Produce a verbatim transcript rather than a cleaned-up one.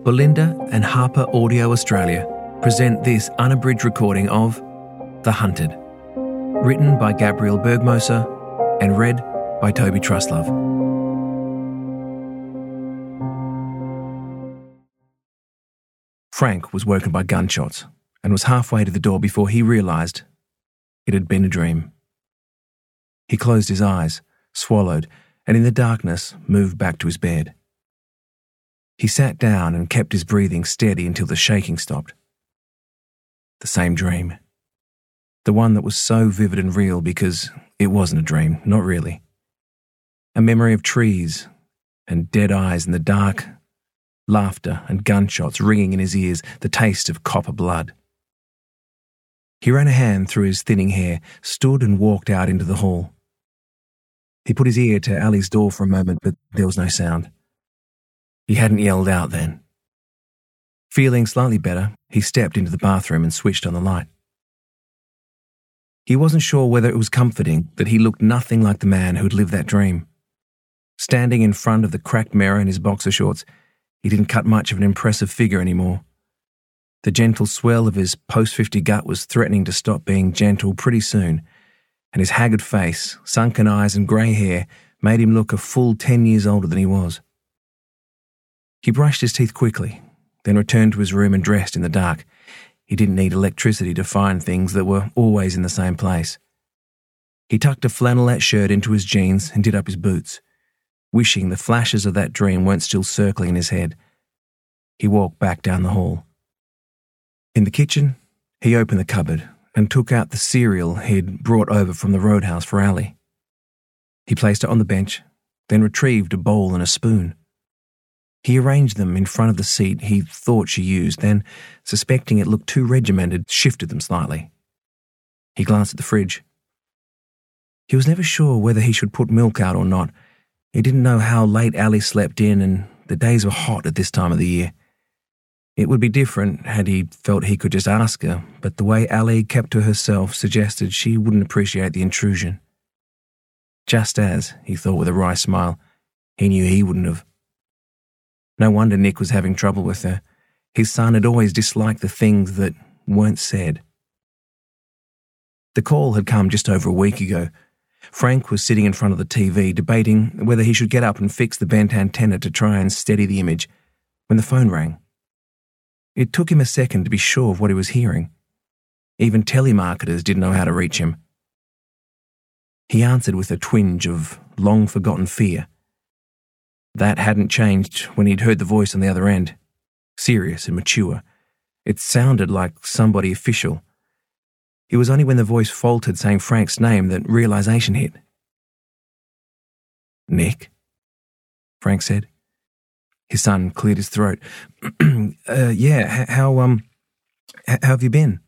Belinda and Harper Audio Australia present this unabridged recording of The Hunted, written by Gabriel Bergmoser and read by Toby Truslove. Frank was woken by gunshots and was halfway to the door before he realised it had been a dream. He closed his eyes, swallowed, and in the darkness moved back to his bed. He sat down and kept his breathing steady until the shaking stopped. The same dream. The one that was so vivid and real because it wasn't a dream, not really. A memory of trees and dead eyes in the dark, laughter and gunshots ringing in his ears, the taste of copper blood. He ran a hand through his thinning hair, stood and walked out into the hall. He put his ear to Ali's door for a moment, but there was no sound. He hadn't yelled out then. Feeling slightly better, he stepped into the bathroom and switched on the light. He wasn't sure whether it was comforting that he looked nothing like the man who'd lived that dream. Standing in front of the cracked mirror in his boxer shorts, he didn't cut much of an impressive figure anymore. The gentle swell of his post-fifty gut was threatening to stop being gentle pretty soon, and his haggard face, sunken eyes and grey hair made him look a full ten years older than he was. He brushed his teeth quickly, then returned to his room and dressed in the dark. He didn't need electricity to find things that were always in the same place. He tucked a flannelette shirt into his jeans and did up his boots, wishing the flashes of that dream weren't still circling in his head. He walked back down the hall. In the kitchen, he opened the cupboard and took out the cereal he'd brought over from the roadhouse for Ali. He placed it on the bench, then retrieved a bowl and a spoon. He arranged them in front of the seat he thought she used, then, suspecting it looked too regimented, shifted them slightly. He glanced at the fridge. He was never sure whether he should put milk out or not. He didn't know how late Ali slept in, and the days were hot at this time of the year. It would be different had he felt he could just ask her, but the way Ali kept to herself suggested she wouldn't appreciate the intrusion. Just as, he thought with a wry smile, he knew he wouldn't have. No wonder Nick was having trouble with her. His son had always disliked the things that weren't said. The call had come just over a week ago. Frank was sitting in front of the T V, debating whether he should get up and fix the bent antenna to try and steady the image, when the phone rang. It took him a second to be sure of what he was hearing. Even telemarketers didn't know how to reach him. He answered with a twinge of long-forgotten fear. That hadn't changed when he'd heard the voice on the other end, serious and mature. It sounded like somebody official. It was only when the voice faltered saying Frank's name that realization hit. "Nick?" Frank said. His son cleared his throat. uh, yeah, how, um, how have you been?